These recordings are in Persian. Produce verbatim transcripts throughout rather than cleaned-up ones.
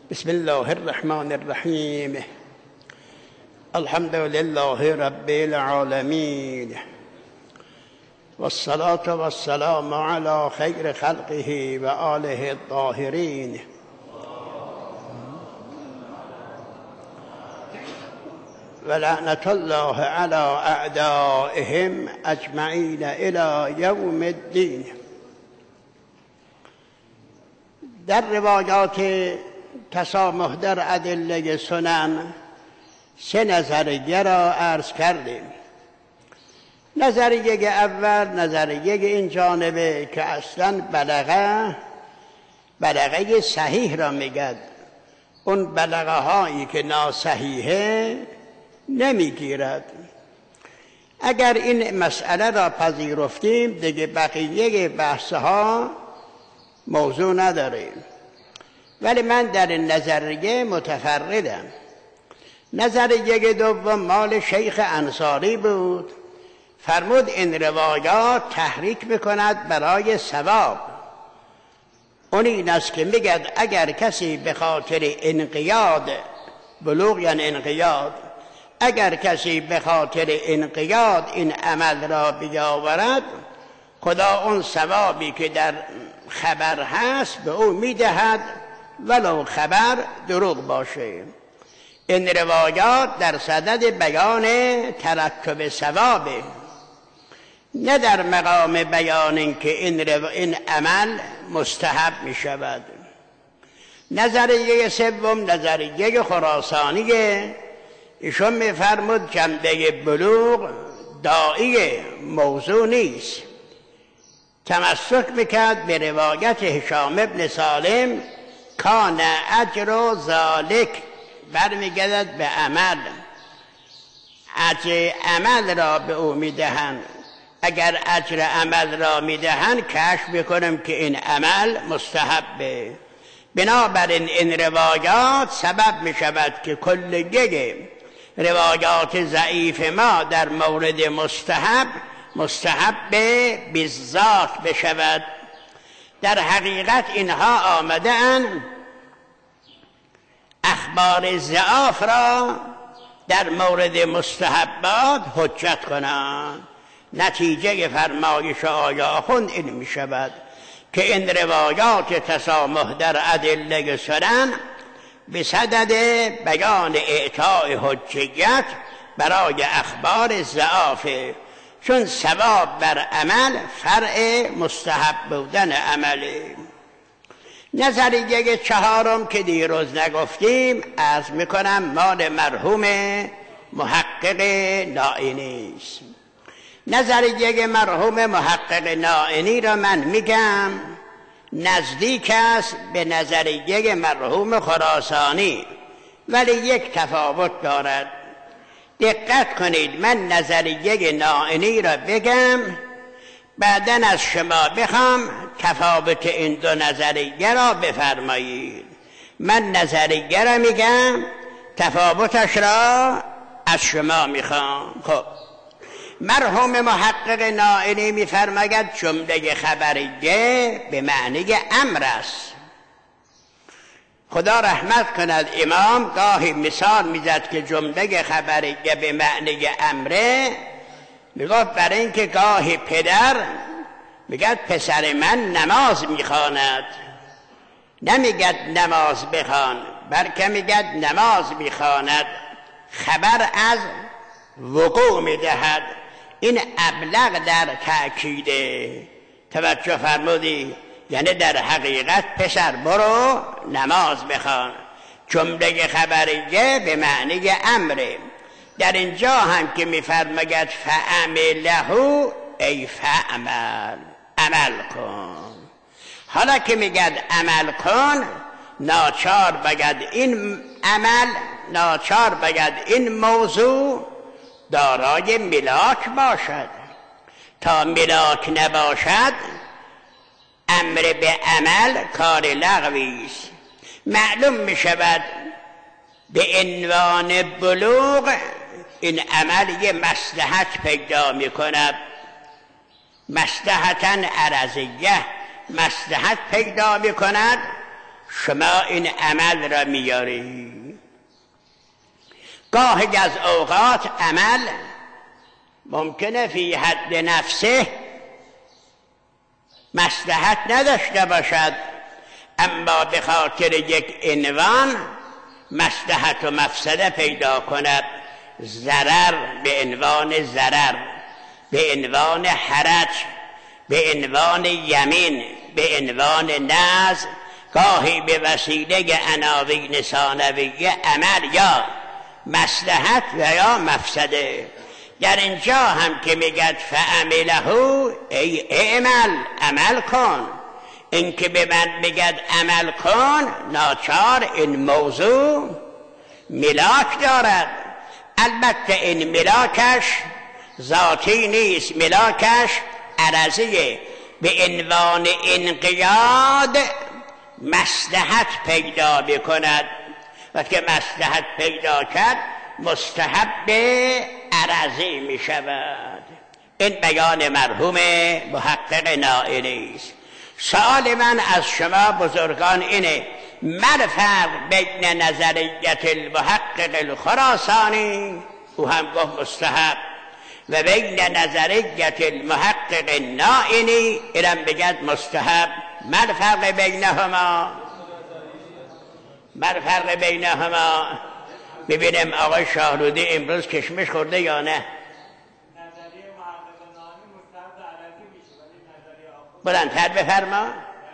بسم الله الرحمن الرحیم. الحمد لله رب العالمین والصلاة والسلام على خیر خلقه و آله الطاهرین. و لعنت الله على اعدائهم اجمعین الى یوم الدین. در روایات تسامح در ادله سنن سه نظریه را عرض کردیم. نظریه اول نظریه این جانبه که اصلا بلغه بلغه صحیح را میگد، اون بلغه هایی که ناصحیحه نمیگیرد. اگر این مسئله را پذیرفتیم دیگه بقیه بحثها موضوع نداریم. ولی من در این نظریه متفردم. نظریه دوم مال شیخ انصاری بود، فرمود این روایات تحریک میکند برای ثواب. اون این است که میگد اگر کسی به خاطر انقیاد، بلوغ یعنی انقیاد، اگر کسی به خاطر انقیاد این عمل را بیاورد، خدا اون ثوابی که در خبر هست به او میدهد ولو خبر دروغ باشه. این روایات در صدد بیان ترتب ثوابه، نه در مقام بیان این که این, رو... این عمل مستحب می شود. نظریه سوم نظریه خراسانیه. ایشون می فرمود جنبه بلوغ داعی موضوع نیست. تمسک میکرد به روایت هشام ابن سالم کان اجر ذالک، برمیگردد به عمل. اجر عمل را به او میدهند. اگر اجر عمل را میدهند کشف میکنم که این عمل مستحبه. بنابراین این روایات سبب میشود که کلیه روایات ضعیف ما در مورد مستحب مستحب بالذات بشود. در حقیقت اینها آمده اند اخبار ضعاف را در مورد مستحبات حجت کنند. نتیجه فرمایش آقای آخوند این می شود که این روایات تسامح در ادله سنن به صدد بیان اعطاء حجیت برای اخبار ضعاف، چون ثواب بر عمل فرع مستحب بودن عمله. نظریه چهارم که دیروز نگفتیم عرض میکنم مال مرحوم محقق نائینی است. نظریه مرحوم محقق نائینی را من میگم نزدیک است به نظریه مرحوم خراسانی، ولی یک تفاوت دارد. دقت کنید، من نظریه نائینی را بگم، بعدن از شما بخوام تفاوت این دو نظریه را بفرمایید. من نظریه را میگم، تفاوتش را از شما میخوام. خب مرحوم محقق نائینی میفرماید جمله خبریه به معنی امر است. خدا رحمت کند امام گاهی مثال میزد که جمله خبریه به معنی امره، میگفت برای اینکه گاهی پدر میگد پسر من نماز میخواند، نمیگد نماز بخوان، بلکه میگد نماز میخواند، خبر از وقوع میدهد. این ابلغ در تأکیده. توجه فرمودی؟ یعنی در حقیقت پسر برو نماز بخوان. جمله خبریه به معنی امره. در اینجا هم که میفرماید فعمله ای فعمل، عمل کن. حالا که میگد عمل کن، ناچار بگد این عمل، ناچار بگد این موضوع دارای ملاک باشد. تا ملاک نباشد امر به عمل کار لغوی است. معلوم می شود به عنوان بلوغ این عمل یه مصلحت پیدا می کند، مصلحتاً عرضیه، مصلحت پیدا می کند شما این عمل را میاری. گاهی از اوقات عمل ممکنه فی حد نفسه مصلحت نداشته باشد، اما به خاطر یک عنوان مصلحت و مفسده پیدا کند. ضرر به عنوان ضرر، به عنوان حرج، به عنوان یمین، به عنوان نذر، گاهی به وسیله عناوین ثانویه عمل یا مصلحت و یا مفسده. در اینجا هم که میگد فعمله ای اعمل، عمل کن. این که به من میگد عمل کن، ناچار این موضوع ملاک دارد. البته این ملاکش ذاتی نیست، ملاکش عرضیه. به عنوان انقیاد مصلحت پیدا بکند. وقتی مصلحت پیدا کرد مستحب عرضی می شود. این بیان مرحوم محقق نائینی است. سوال من از شما بزرگان اینه: ما فرق بین نظریت المحقق الخراسانی، او هم گفت مستحب، و بین نظریت المحقق نائینی، اینم بگد مستحب، ما فرق بینهما؟ ما فرق بینهما؟ ببینیم آقای شاهرودی امروز کشمش خورده یا نه؟ بلندتر بفرما.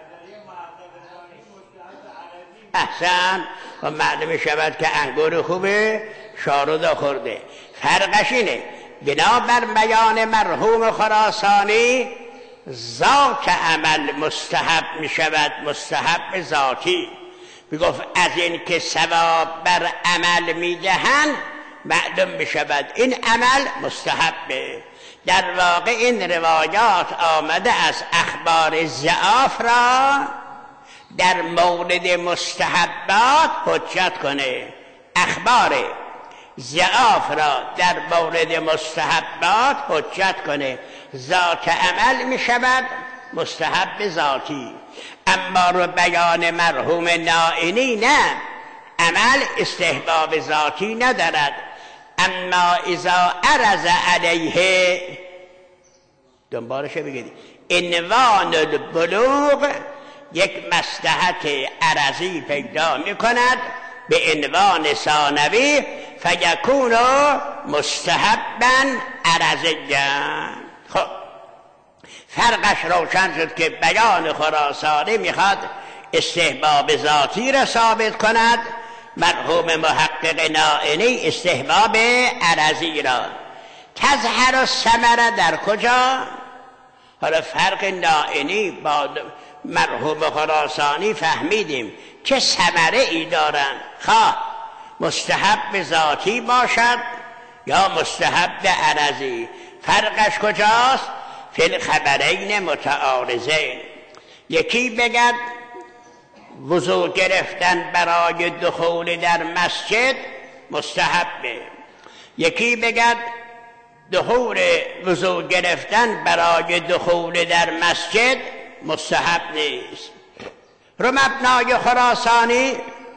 احسن. و معلوم شود که انگور خوبه شاهرود خورده. فرقش اینه بنابر بیان مرحوم خراسانی ذات عمل مستحب می شود، مستحب ذاتی. میگفت از این که ثواب بر عمل میدهند معلوم می شود این عمل مستحبه. در واقع این روایات آمده از اخبار ضعاف را در مورد مستحبات حجت کنه. اخبار ضعاف را در مورد مستحبات حجت کنه. ذات عمل می شود مستحب ذاتی. اما رو بیان مرحوم نائینی نه، عمل استحباب ذاتی ندارد. اما اذا عرض علیه، دنبالش بگید، عنوان البلوغ، یک مصلحت عرضی پیدا می کند به عنوان ثانوی، فیکون مستحبا عرضیا. خب فرقش روشن شد که بیان خراسانی میخواد استحباب ذاتی را ثابت کند، مرحوم محقق نائینی استحباب عرضی را. تظهر الثمره در کجا؟ حالا فرق نائینی با مرحوم خراسانی فهمیدیم چه ثمره ای دارند، خواه مستحب ذاتی باشد یا مستحب عرضی. فرقش کجاست؟ فی الخبرین متعارضین. یکی بگد وضو گرفتن برای دخول در مسجد مستحبه، یکی بگد دخول وضو گرفتن برای دخول در مسجد مستحب نیست. رو مبنای خراسانی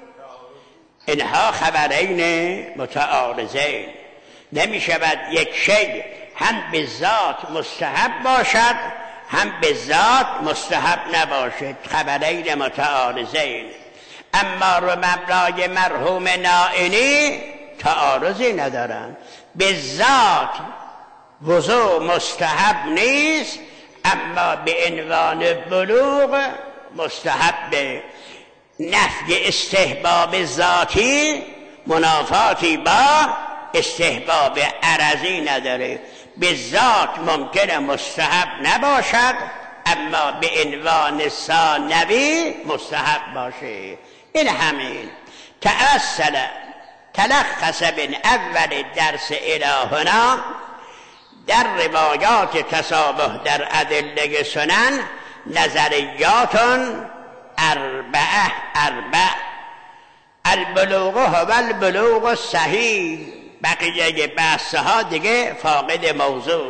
اینها خبرین متعارضین. نمی شود یک شی هم به ذات مستحب باشد هم به ذات مستحب نباشد، خبرین متعارضین. اما رو مبنای مرحوم نائینی تعارضی ندارند. به ذات وضو مستحب نیست، اما به عنوان بلوغ مستحب. نفی استحباب ذاتی منافاتی با استحباب عرضی نداره. به ذات ممکنه مستحب نباشد، اما به عنوان ثانوی مستحب باشه. این همین تأصل تلخص من اول درس الهنا در روایات تشابه در ادله سنن نظریات اربعه اربع. البلوغ هو البلوغ الصحیح. بقیه بحثها دیگه فاقد موضوع.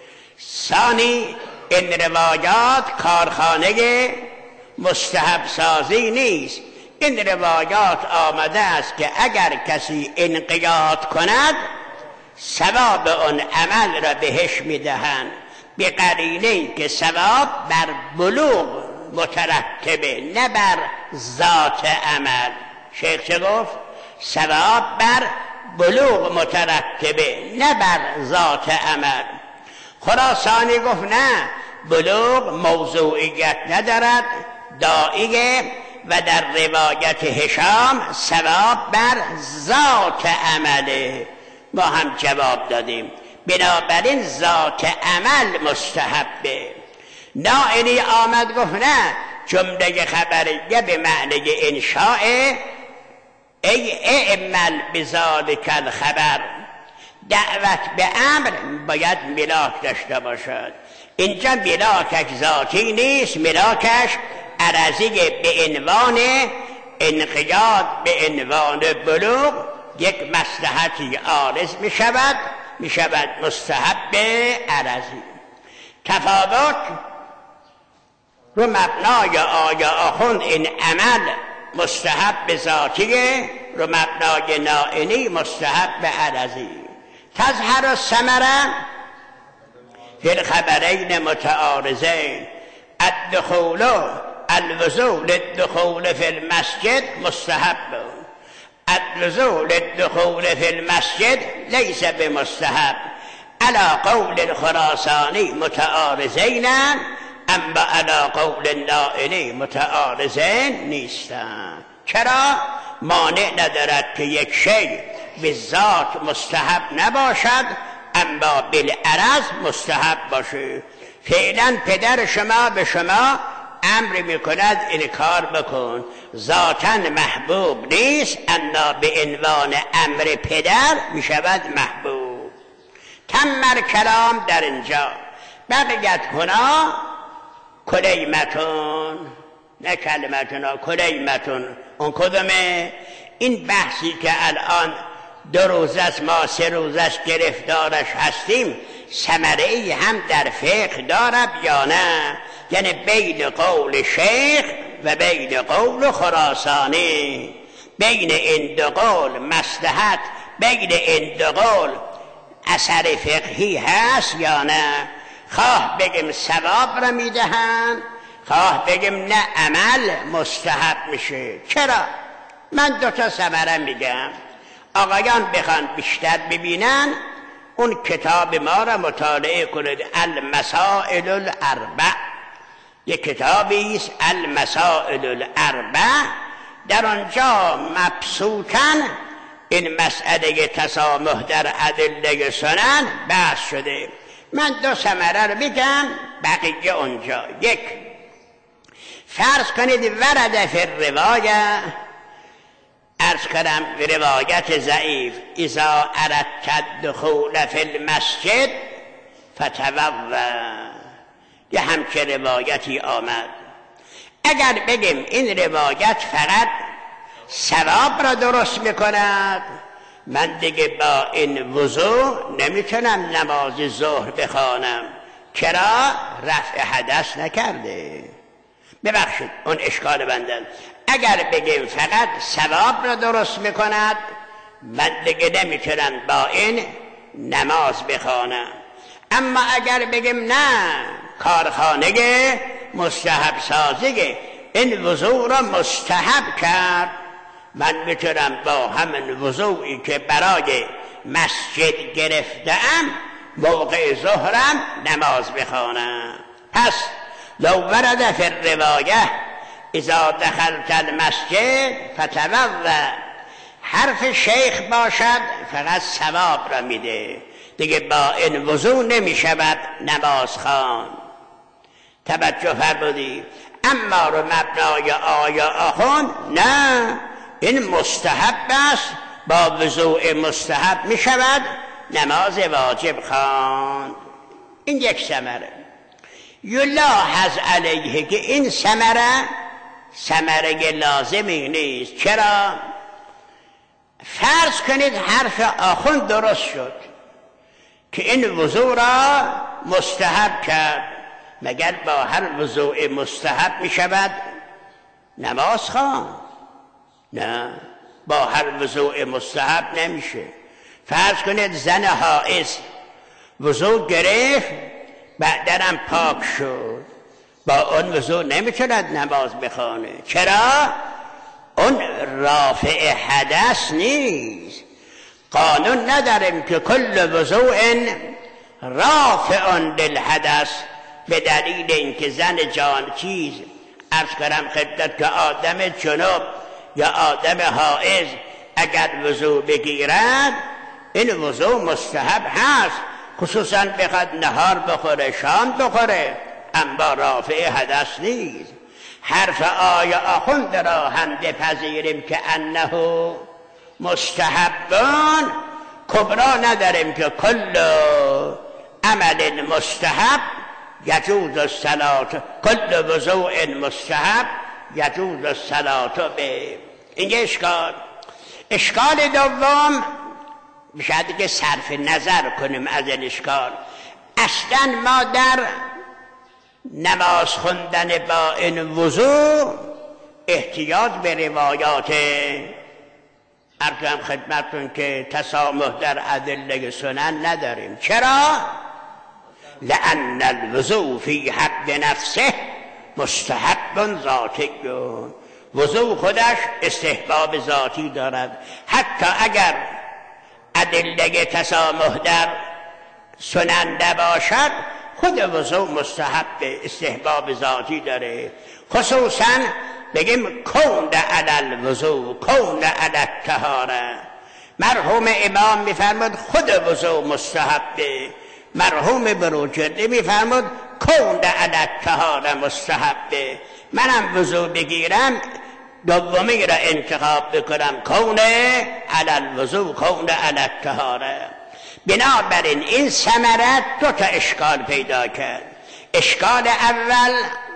ثانی، این روایات کارخانه مستحب سازی نیست، این روایات آمده است که اگر کسی انقیاد کند ثواب اون عمل را بهش میدهند، به قرینه که ثواب بر بلوغ مترتبه نه بر ذات عمل. شیخ چه گفت؟ ثواب بر بلوغ مترتبه نه بر ذات عمل. خراسانی گفت نه، بلوغ موضوعیت ندارد، داعیه، و در روایت هشام ثواب بر ذات عمله. ما هم جواب دادیم بنابراین ذات عمل مستحبه. نائینی آمد گفت نه، جمله خبریه به معنی انشاء، ای اعمل بذالک الخبر، دعوت به امر باید ملاک داشته باشد. اینجا ملاکش ذاتی نیست، ملاکش عرضی به عنوان انقیاد، به عنوان بلوغ یک مصلحتی عارض می شود، می شود مستحب عرضی. تفاوت رو مبنای آیا آخوند این عمل مستحب ذاتیه، رو مبنای نائینی مستحب عرضی. تظهر الثمره فی الخبرین متعارضین، الدخول الوضوء للدخول فی المسجد مستحب، الوضوء للدخول فی المسجد لیس بمستحب. علی قول الخراسانی متعارضین، اما علی قول النائینی متعارضین نیستند. چرا؟ مانع ندارد که یک شی به ذات مستحب نباشد اما بالعرض مستحب باشه. فعلا پدر شما به شما امر میکند این کار بکن، ذاتاً محبوب نیست اما به عنوان امر پدر میشود محبوب. تمر کلام در اینجا. بقیت هنا کلیمتون، نه کلمتون، کلیمتون. اون کدومه؟ این بحثی که الان دو روز است، ما سه روز است گرفتارش هستیم، ثمره ای هم در فقه دارد یا نه؟ یعنی بین قول شیخ و بین قول خراسانی، بین این دو قول مصلحت، بین این دو قول اثر فقهی هست یا نه؟ خواه بگیم ثواب را میدهن، خواه بگیم نه عمل مستحب میشه. چرا؟ من دوتا ثمره میگم، آقایان بخوان بیشتر ببینن اون کتاب ما را مطالعه کنید، المسائل الاربع. یک کتابی است المسائل الاربع، در آنجا مبسوطاً این مسئله تسامح در ادله سنن بحث شده. من دو ثمره رو میگم، بقیه اونجا. یک، فرض کنید ورد فی الروایه، عرض کنم روایت ضعیف، اذا اردت الدخول فی المسجد فتوضا، یه همچه روایتی آمد. اگر بگیم این روایت فقط ثواب را درست میکند، من دیگه با این وضوع نمیتونم نماز ظهر بخوانم. چرا؟ رفع حدث نکرده. ببخشید اون اشکال بندن. اگر بگیم فقط ثواب را درست میکند، من دیگه نمیتونم با این نماز بخوانم. اما اگر بگیم نه، کارخانه مستحب سازی این وضوع را مستحب کرد، من میتونم با همین وضوعی که برای مسجد گرفتم موقع ظهرم نماز بخوانم. پس لو ورد فی الروایه اذا دخلت المسجد فتوضا، حرف شیخ باشد فقط ثواب را میده، دیگه با این وضوع نمیشود نماز خوان. توجه فرمودید؟ اما رو مبنای آیا آخوند نه، این مستحب است، با وضوع مستحب می شود نماز واجب خواند. این یک ثمره. یلاحظ علیه که این ثمره ثمره لازمی نیست. چرا؟ فرض کنید حرف آخوند درست شد که این وضوع را مستحب کرد، مگر با هر وضوع مستحب می شود نماز خواند؟ نه، با هر وضوء مستحب نمیشه. فرض کنید زن حائض وضوء گرفت بعدنم پاک شد، با اون وضوء نمیتوند نماز بخوانه. چرا؟ اون رافع حدث نیست. قانون نداریم که کل وضوء رافع للحدث، به دلیل اینکه زن جان چیز عرض کنم خدمت که آدم جنوب یا آدم حائض اگر وضوء بگیرد این وضوء مستحب هست، خصوصا بخواد نهار بخوره شام بخوره، اما رافع حدث نیست. حرف آیه آخوند را هم بپذیریم که انه مستحبان، کبرا نداریم که کل عمل مستحب یجوز الصلاة، کل وضوء مستحب یجوز الصلاة به. این اشکال. اشکال دوم شاید که صرف نظر کنیم از این اشکال. اصلا ما در نماز خوندن با این وضوء احتیاج به روایات ارکم خدمتون که تسامح در ادله سنن نداریم. چرا؟ لأن الوضوء فی حد نفسه مستحب ذاتی، وضوء خودش استحباب ذاتی دارد. حتی اگر ادله تسامح در سنن نباشد، خود وضوء مستحب استحباب ذاتی داره. خصوصا بگیم کون علی الوضوء کون علی الطهاره. مرحوم امام میفرماد خود وضوء مستحبه، مرحوم بروجردی میفرماد کون علی الطهاره مستحبه. منم وضوء بگیرم دومی را انتخاب بکنم، کون علی الوضوء کون علی الطهاره. بنابراین این ثمرت دو تا اشکال پیدا کرد. اشکال اول،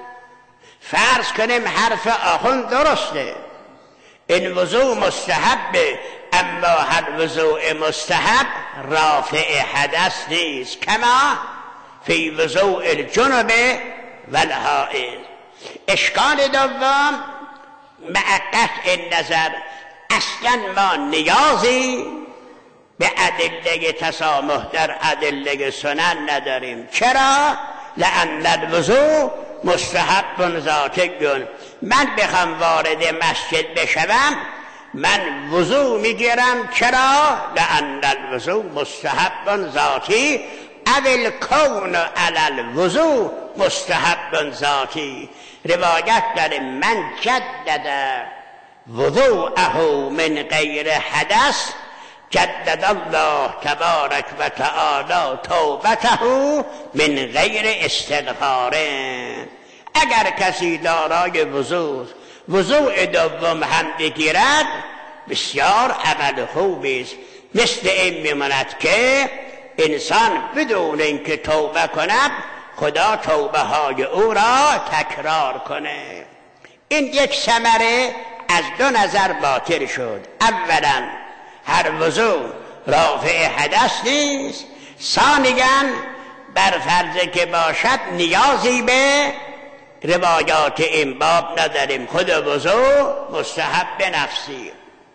فرض کنیم حرف آخوند درسته، این وضوء مستحبه، اما هر وضوء مستحب رافع حدث نیست، کما فی وضوء الجنب والحائض. اشکال دوم، مع قطع نظر اصلا ما نیازی به ادله تسامح در ادله سنن نداریم. چرا؟ لأن الوضوء مستحب ذاتی. من بخوام وارد مسجد بشوم من وضوء میگیرم. چرا؟ لأن الوضوء مستحب ذاتی اول کون علی الوضوء مستحب ذاتی. روایت داره من جدد وضوءه من غیر حدث جدد الله تبارک و تعالی توبته من غیر استغفار. اگر کسی دارای وضوء وضوء دوم هم بگیرد بسیار عمل خوبی است. مثل این میماند که انسان بدون اینکه توبه کند خدا توبه های او را تکرار کنه. این یک ثمره از دو نظر باطل شد. اولا هر وضوء رافع حدث نیست، ثانیاً بر فرض که باشد نیازی به روایات این باب نداریم، خود وضوء مستحب نفسی.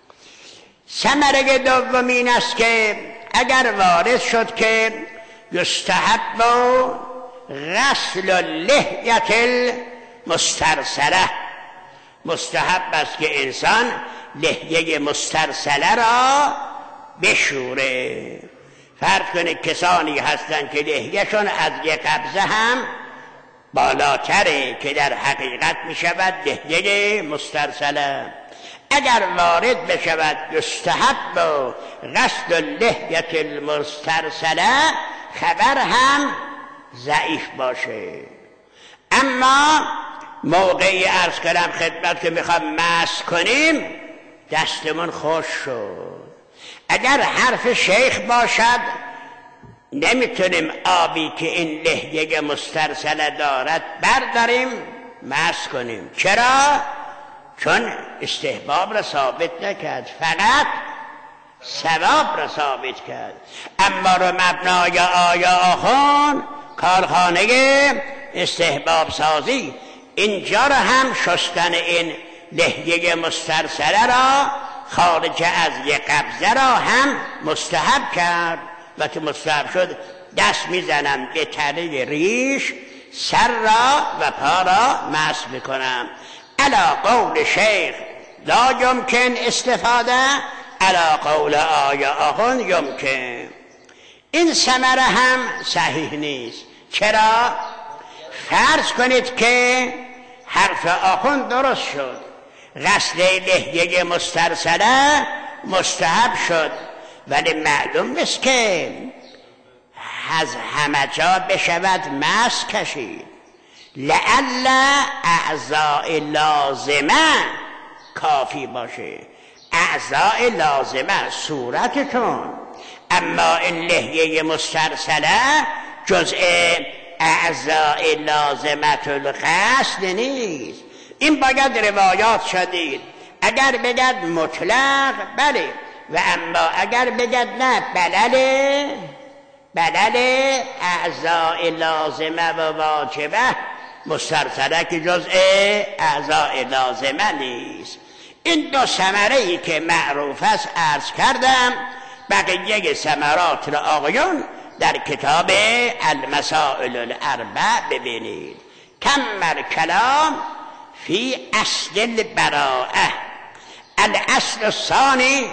ثمره دوم این است که اگر وارد شد که یستحب غسل اللحیة المسترسله، مستحب است که انسان لحیه مسترسله را بشوره. فرض کنید کسانی هستند که لحیهشون از یک قبضه هم بالاتره که در حقیقت می شود لحیه مسترسله. اگر وارد بشود یستحب غسل اللحیة المسترسله، خبر هم ضعیف باشه. اما موقعی عرض کردم خدمت که میخوام مس کنیم دستمون خوش شد. اگر حرف شیخ باشد نمیتونیم آبی که این لحیه مسترسله دارد برداریم مس کنیم. چرا؟ چون استحباب را ثابت نکرد، فقط ثواب را ثابت کرد. اما رو مبنای آیا آخون کارخانه استحباب سازی، اینجا را هم شستن این لحیه مسترسله را خارج از یک قبضه را هم مستحب کرد. و که مستحب شد دست میزنم به تره ریش، سر را و پا را مسح میکنم. علا قول شیخ لا یمکن استفاده، علا قول آیا آخوند یمکن. این ثمره هم صحیح نیست. چرا؟ فرض کنید که حرف آخوند درست شد، غسل لحیه مسترسله مستحب شد، ولی معلوم است که از همه جا بشود مس کشید. لعل اعضاء لازمه کافی باشه، اعضاء لازمه صورتتون، اما این لحیه مسترسله جزء اعضاء لازمت الغسل نیست. این باید روایات شدید. اگر بگد مطلق بله، و اما اگر بگد نه بلله بلله اعضاء لازمه و واجبه مسترسله که جزء اعضاء لازمه نیست. این دو ثمره‌ای که معروف است عرض کردم. بقیه ثمرات را آقایون در کتاب المسائل الاربع ببینید. کمل کلام فی اصل البراءه. الاصل الثانی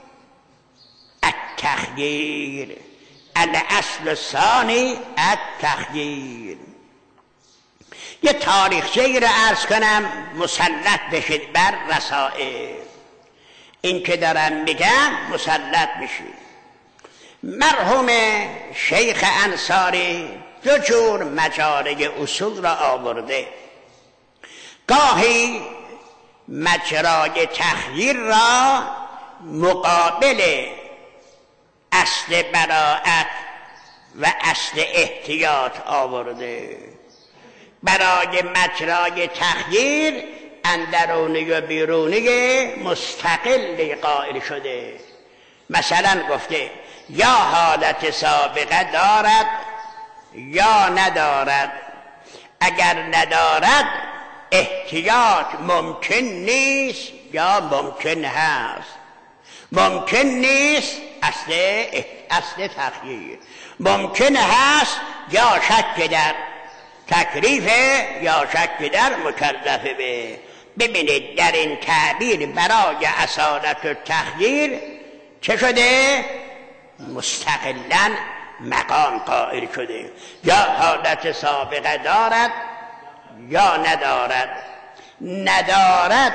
التخییر. الاصل الثانی التخییر. یه تاریخچه‌ای را عرض کنم مسلط بشید بر رسائل. این که دارم میگم مسلط بشید. مرحوم شیخ انصاری دو جور مجاره اصول را آورده. گاهی مجرای تخییر را مقابل اصل براءت و اصل احتیاط آورده. برای مجرای تخییر اندرونی و بیرونی مستقل قائل شده. مثلا گفته یا حالت سابقه دارد یا ندارد. اگر ندارد احتیاط ممکن نیست یا ممکن هست. ممکن نیست اصل اصل تخییر، ممکن هست یا شک در تکلیفه یا شک در مکلفه به. ببینید در این تعبیر برای اصالت و تخییر چه شده؟ مستقلاً مقام قائل شده. یا حالت سابقه دارد یا ندارد. ندارد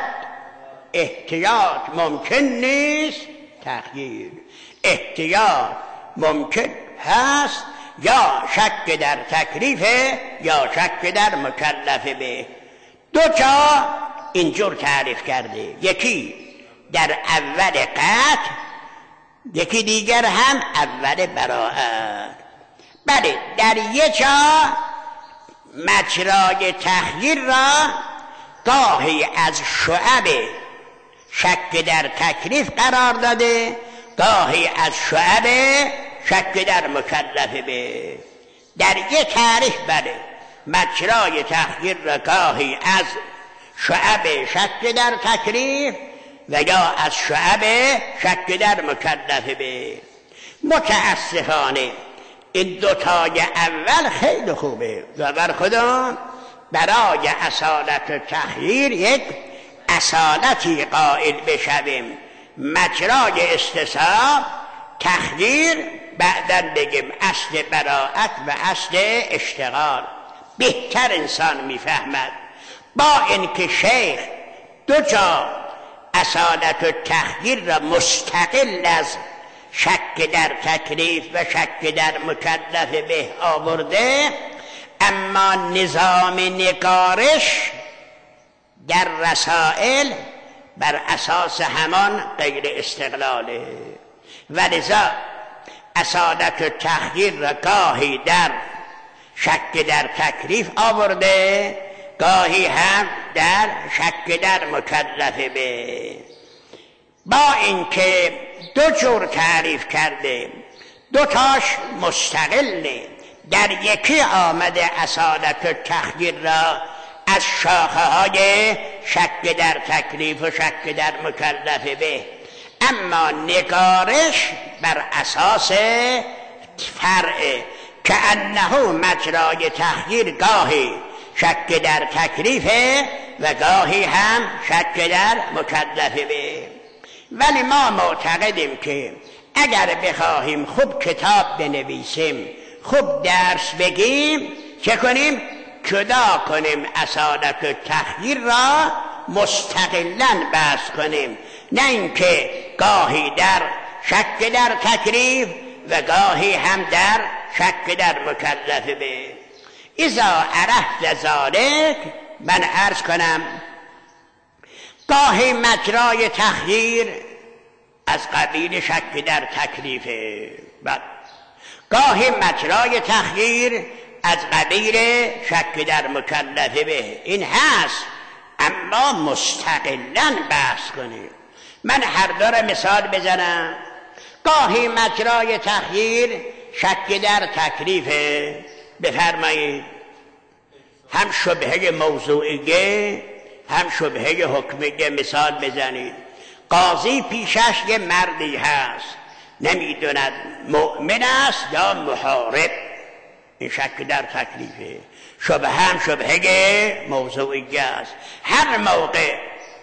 احتیاط ممکن نیست تخییر، احتیاط ممکن هست یا شک در تکلیفه یا شک در مکلفه به. دو جا اینجور تعریف کرده، یکی در اول قطع، یکی دیگر هم اول براءت. بله در یک جا مجرای تخییر را گاهی از شعب شک در تکلیف قرار داده، گاهی از شعب شک در مکلفه به. در یک تعریف بله مجرای تخییر را گاهی از شعب شک در تکلیف و یا از شعب شک در مکلفه به. متاسفانه این دوتای اول خیلی خوبه و بر خدا برای اصالت و تخییر یک اصالتی قائل بشویم. مجرای استصحاب تخییر بعداً بگیم اصل براءت و اصل اشتغال. بهتر انسان میفهمد. با اینکه شیخ دو جا اصالت و تخییر را مستقل از شک در تکلیف و شک در مکلفه به آورده، اما نظام نگارش در رسائل بر اساس همان غیر استقلاله. ولذا اصالت و تخییر را گاهی در شک در تکلیف آورده، گاهی هم در شک در مکلفه به. با اینکه دو جور تعریف کرده، دو تاش مستقله. در یکی آمده اصالت و تخییر را از شاخه های شک در تکلیف و شک در مکلف به. اما نگارش بر اساس فرع که انه مجرای تخییر گاهی شک در تکلیفه و گاهی هم شک در مکلف به. ولی ما معتقدیم که اگر بخواهیم خوب کتاب بنویسیم، خوب درس بگیم، چه کنیم؟ جدا کنیم اصالت و تخییر را، مستقلاً بحث کنیم، نه اینکه گاهی در شک در تکلیف و گاهی هم در شک در مکلف به. اذا عرفت ذلک، من عرض کنم گاهی مجرای تخییر از قبیل شک در تکلیفه، بعد گاهی مجرای تخییر از قبیل شک در مکلفه به. این هست، اما مستقلاً بحث کنیم. من هر دو مثال بزنم. گاهی مجرای تخییر شک در تکلیفه، بفرمایید. هم شبهه موضوعیه هم شبهه حکمیه. مثال بزنید. قاضی پیشش یه مردی هست، نمیدوند مؤمن است یا محارب، این شک در تکلیفه. شبهه هم شبهه موضوعیه است. هر موقع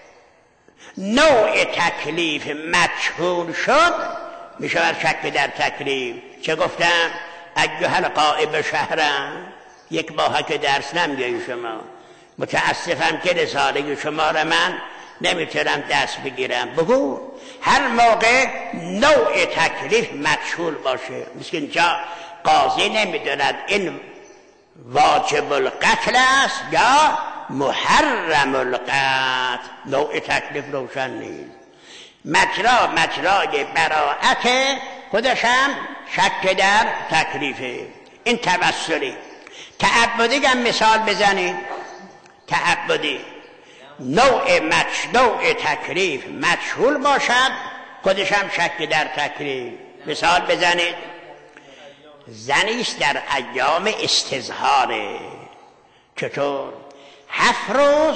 نوع تکلیف مجهول شد میشود شک در تکلیف. چه گفتم؟ ایها الغائب شهرم، یک ماه که درس نمیگی شما، متاسفم که رساله شما را من نمیتونم دست بگیرم. بگو هر موقع نوع تکلیف مجهول باشه، مثل اینجا قاضی نمیدوند این واجب القتل است یا محرم القتل، نوع تکلیف روشن نیست. مجرا مجرای براءت خودش هم شک در تکلیفه. این توسلی. تعبدی هم مثال بزنید. تعبدی نوع مج... نوع تکلیف مجهول باشد، خودش هم شک در تکلیف. مثال بزنید. زنیست در ایام استظهاره. چطور؟ هفت روز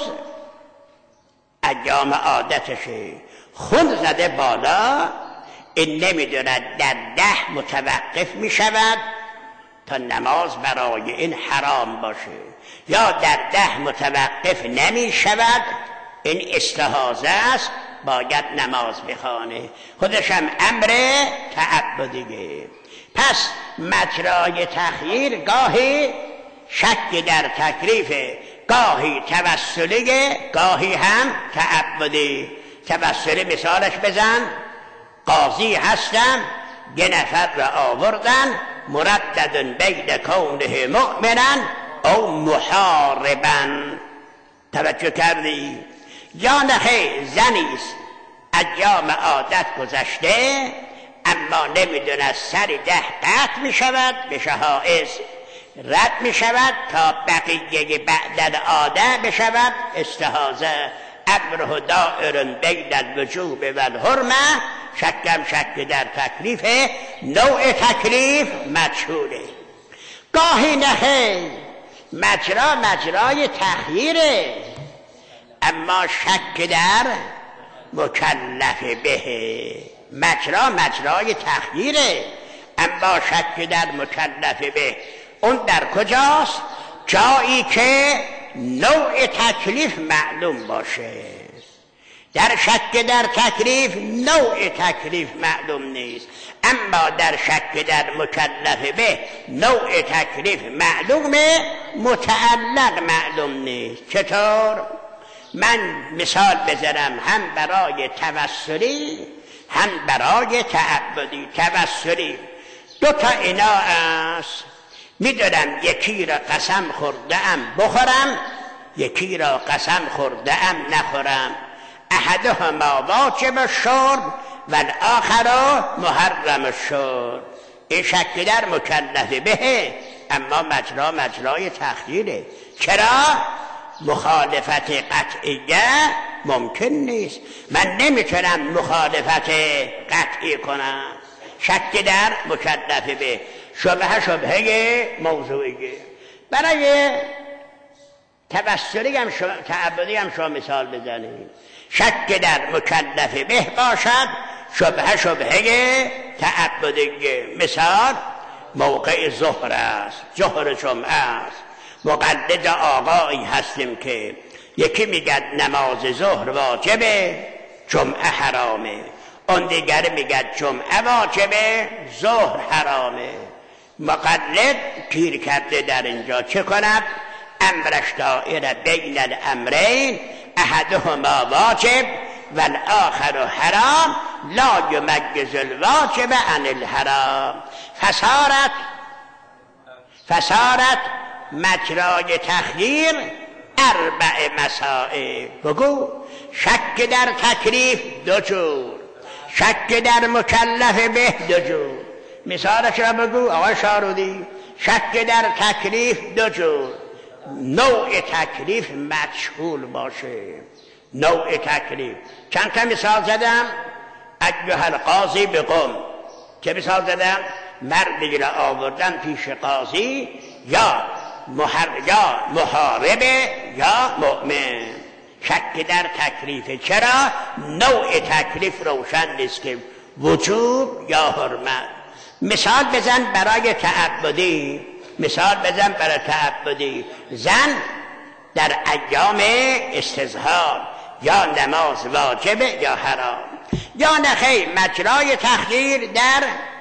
ایام عادتشه، خون زده بالا، این نمیدوند در ده متوقف میشود تا نماز برای این حرام باشه، یا در ده متوقف نمیشود، این استحاضه است، باید نماز بخوانه. خودش هم امر تعبدیه. پس مجرای تخییر گاهی شک در تکلیفه، گاهی توسلیه، گاهی هم تعبدی. توسلی مثالش بزن. قاضی هستم، یه نفر را آوردن، مردد بین کونه مؤمنا او محاربا. توجه کردی؟ یا نخیر زنیست ایام عادت گذشته، اما نمیدونه سر ده قطع می شود، به شهائز رد می شود تا بقیه بعد العاده بشود استحاضه. امره دائر بین الوجوب و الحرمه، شکم شک در تکلیفه، نوع تکلیف مجهوله. گاهی نخیر مجرا مجرای تخییره، اما شک در مکلف به. مجرا مجرای تخییره، اما شک در مکلف به. اون در کجاست؟ جایی که نوع تکلیف معلوم باشه. در شک در تکلیف نوع تکلیف معلوم نیست، اما در شک در مکلف به نوع تکلیف معلومه، متعلق معلوم نیست. چطور؟ من مثال بزنم هم برای توسلی هم برای تعبدی. توسلی دو تا اینا است، میدونم یکی را قسم خورده ام بخورم، یکی را قسم خورده ام نخورم. احدهما واجب الشرب و الاخر محرم الشرب. این شک در مکلف به، اما مجرا مجرای تخییره. چرا؟ مخالفت قطعیه ممکن نیست، من نمیتونم مخالفت قطعی کنم. شک در مکلف به. شبهه شبهه موضوعیه. برای توسلی هم شما تعبدی هم شما مثال بزنید. شک در مکلف به باشد، شبهه شبهه تعبدی. مثال موقع ظهر است، ظهر جمعه است، مقلد آقایی هستیم که یکی میگه نماز ظهر واجبه، جمعه حرامه، اون دیگر میگه جمعه واجبه، ظهر حرامه. مقلد گیر کرده در اینجا چه کند؟ امرش دائره بین الامرین، احدهما واجب و الاخر حرام، لا یمجز الواجب عن الحرام. فسارت فسارت مجرای تخییر اربع مسائل. بگو شک در تکلیف دو جور، شک در مکلف به دو جور. مثالش را بگو آقای شارودی. شک در تکلیف دو جور، نوع تکلیف مجهول باشه، نوع تکلیف. چند تا مثال زدم؟ ایها القاضی بقم، چه مثال زدم؟ مردی را آوردن پیش قاضی، یا محر... یا محاربه یا مؤمن. شک در تکلیف. چرا؟ نوع تکلیف روشن نیست که وجوب یا حرمت. مثال بزن برای تعبدی، مثال بزن برای تعبدی. زن در ایام استظهار یا نماز واجبه یا حرام، یا نخیر مجرای تخییر در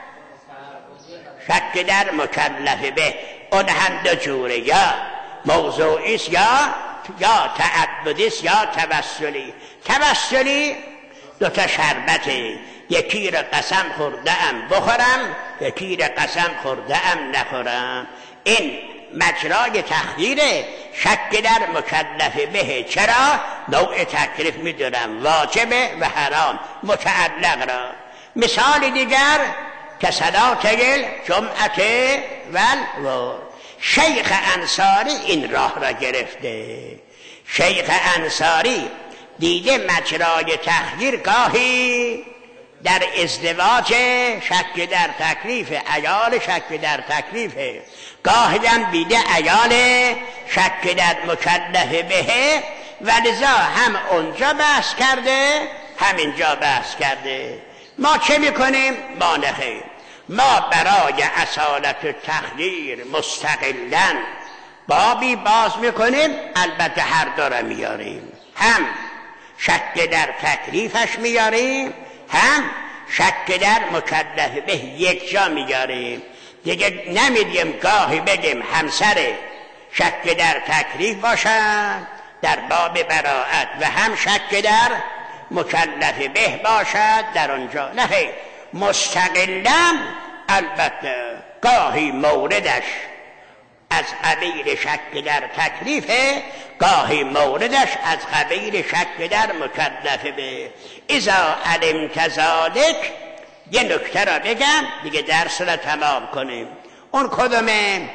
شک در مکلف به. اون هم دو جوره، یا موضوعیست یا یا تعبدیست یا توسلی. توسلی دو تا شربته، یکی را قسم خورده ام بخورم، یکی را قسم خورده ام نخورم. این مجرای تخییره، شک در مکلف به. چرا؟ نوع تکلیف میدونم واجبه و حرام، متعلق را. مثال دیگر که صلات الجمعه والظهر. شیخ انصاری این راه را گرفته. شیخ انصاری دیده مجرای تخییر گاهی در ازدواج شک در تکلیف، عیال شک در تکلیف، گاهی هم دیده عیال شک در مکلف به، ولذا هم اونجا بحث کرده هم اینجا بحث کرده. ما چه میکنیم؟ ما نخیر، ما برای اصالت تخییر مستقلاً بابی باز میکنیم، البته هر دو را میاریم، هم شک در تکلیفش میاریم، هم شک در مکلف به یک جا میاریم. دیگه نمیدیم گاهی بگیم همسر شک در تکلیف باشد در باب براءت و هم شک در مکلف به باشد در اونجا. نه، مستقلاً البته گاهی موردش از قبیل شک در تکلیفه، گاهی موردش از قبیل شک در مکلف به. اذا علمت ذلک، یه نکته را بگم دیگه درس را تمام کنیم. اون کدومه؟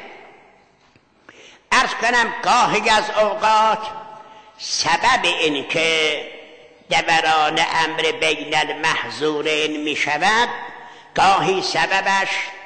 عرض کنم گاهی از اوقات سبب این که دوران امر بین المحظورین می شود، گاهی سببش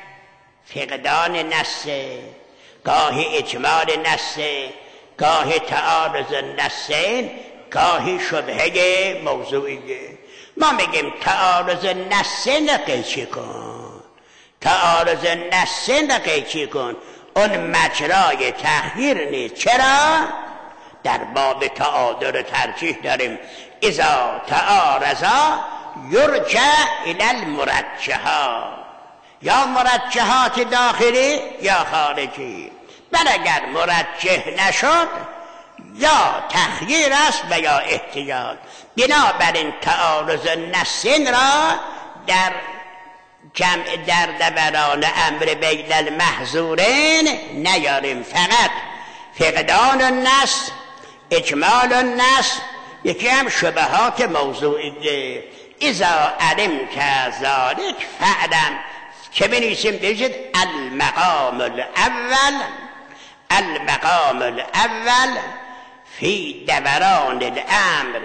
فقدان نسه، گاهی اجمال نسه، گاهی تعارض نسین، گاهی شبهه موضوعیه. ما میگیم تعارض نسین قیچی کن، تعارض نسین قیچی کن، اون مجرای تخییر نیست. چرا؟ در باب تعادل ترجیح داریم. اذا تعارضا یرجع الی المرجحات، یا مرجحات داخلی یا خارجی. بل اگر مرجح نشد یا تخییر است و یا احتیاط. بنابراین تعارض نسین را در جمع در دوران امر بین المحظورین نیاریم، فقط فقدان النص، اجمال النص، یکی هم شبهات موضوعیه. اذا علمت ذلک فعلم، چه بنویسیم؟ بگید المقام الاول، المقام الاول فی دوران الامر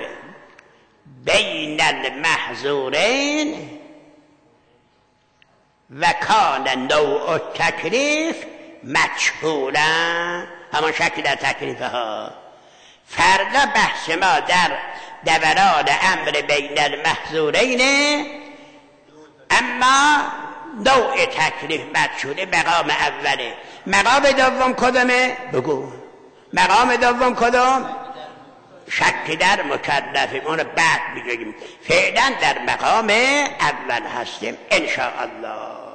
بین المحظورین و کان نوع التکلیف مجهولا. همان شکل در تکلیف ها فردا بحث ما در دوران امر بین المحظورین، اما نوع تکلیف بد شده مقام اوله. مقام دوم کدومه؟ بگو. مقام دوم کدوم؟ شک در مکلفیم، اونو بعد بگیم. فعلا در مقام اول هستیم ان شاء الله.